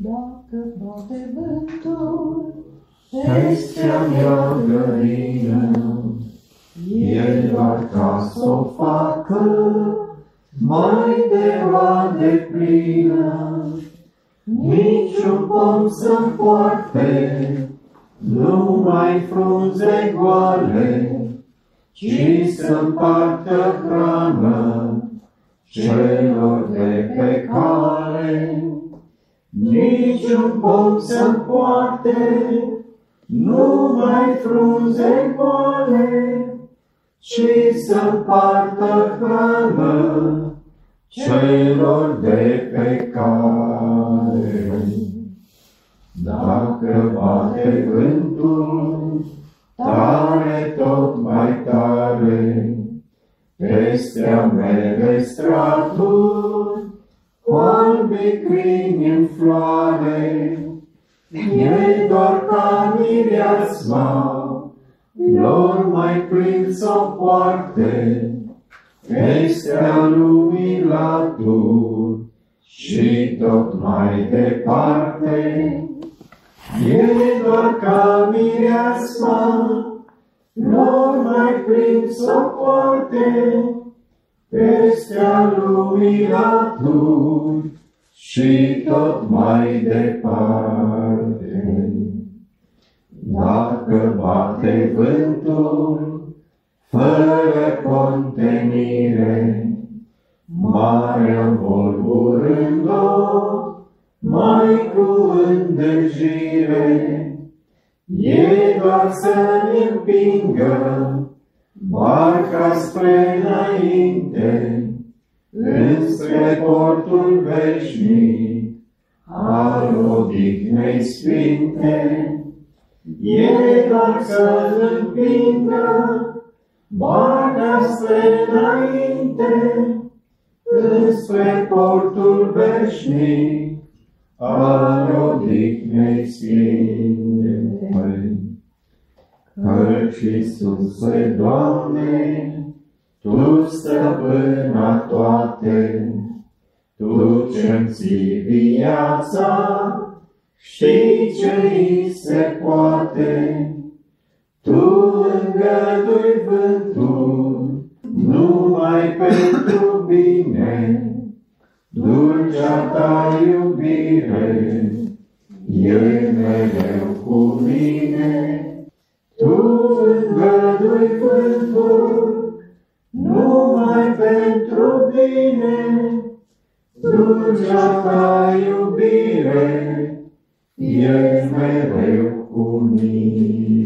Dacă bate vântul Pestea mea găină, e doar ca s-o facă mai de roade plină. Niciun pom să-mi poarte, numai frunze goale, ci să împartă hrană celor de pe cale. Niciun pom să-mi poarte, numai frunze goale, ci să împartă hrană celor de pe cale. Dacă bate vântul tare, tot mai tare, pestea mere straturi, cu albi crini în floare, e doar ca mireasma lor mai plin s-o poarte, pestea lumii laturi și tot mai departe. E doar ca mireasma lor mai plin s-o poarte, pestea lumii laturi și tot mai departe. Dacă bate vântul fără contenire, marea învolburând-o mai cu îndrăgire, e doar să-mi împingă barca spre înainte, înspre portul veșnic al odihnei sfinte. E doar să-l împingă barca spre înainte, înspre portul veșnic al odihnei sfinte. Căci Iisuse, Doamne, Tu stăpâna toate, Tu ce-mi ții viața, știi ce-i se poate. Tu îngădui vântul numai pentru bine, dulcea Ta iubire e mereu cu mine. Tu îngădui vântul numai pentru bine, dulcea Ta iubire e mereu cu mine.